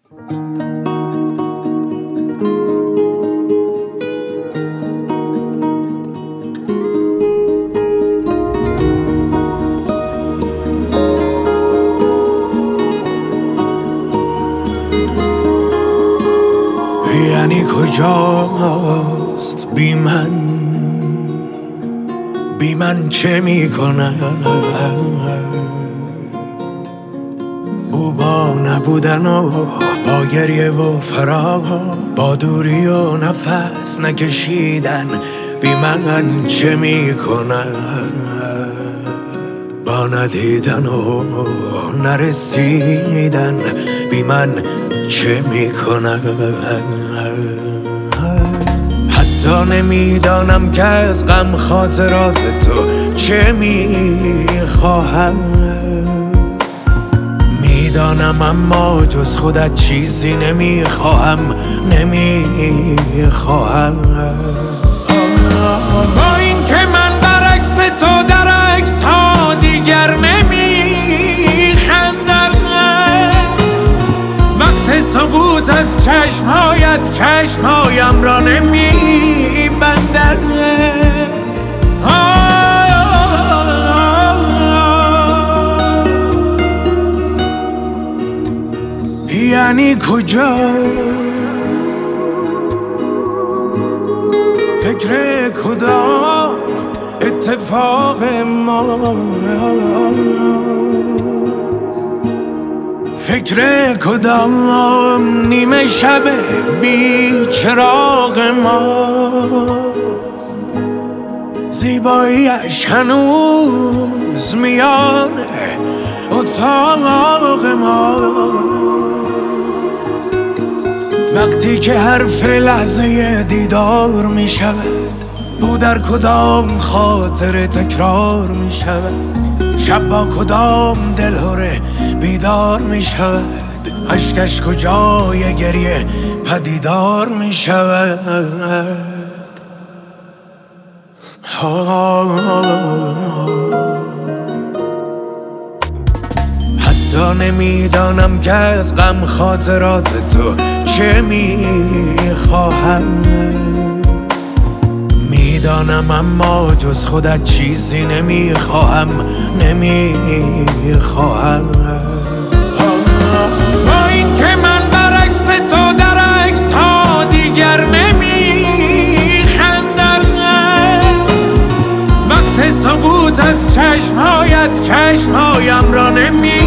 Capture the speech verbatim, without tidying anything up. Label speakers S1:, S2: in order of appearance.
S1: یعنی کجاست بی من، بی من چه میکنه؟ او با نبودن و با گریه و فراق، با دوری و نفس نکشیدن، بی من چه میکنه؟ با ندیدن و نرسیدن، بی من چه میکنه؟ حتی نمیدانم که از غم خاطرات تو چه میخواهم، میدانم اما جز خودت چیزی نمیخواهم، نمیخواهم. با این که من برعکس تو در عکس ها دیگر نمیخندم، وقت سقوط از چشمهایت چشمهایم را نمیبندم. یعنی کجاست فکر کدام اتفاق ماست، فکر کدام نیمه شب بی چراغ ماست، زیباییش هنوز میان اتاق ماست. وقتی که حرف لحظه دیدار می شود، او در کدام خاطر تکرار می شود، شب با کدام دلهره بیدار می شود، عشقش کجای گریه پدیدار می شود. حتی نمیدانم که از غم خاطرات تو چه میخواهم، میدانم اما جز خودت چیزی نمیخواهم، نمیخواهم. با این که من برعکس تو در عکس ها دیگر نمیخندم، وقت سقوط از چشمهایت چشمهایم را نمی